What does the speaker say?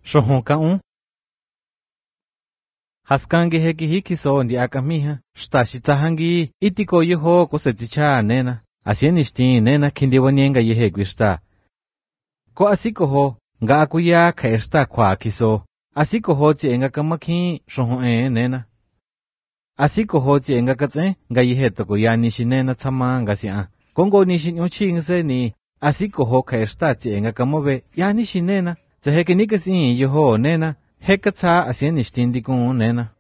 Shohon kaun. Haskange heki hikiso ndi akamiha, shtashitahangi itiko yeho koseticha nena, asienishti nena kindiwanienga yehe gwishta. Ko asikoho, nga akuya kaeshta kwa kiso, asikoho che enga kamakhi shohon nena. Asikoho che enga katse, nga yehe toko ya nishinena tama nga siya. Kongo nishin uchingse ni, asikoho kaeshta che enga kamobe, ya nishinena. Zaheke nikasi yeho nena, hekatsa asienishti ndikun nena.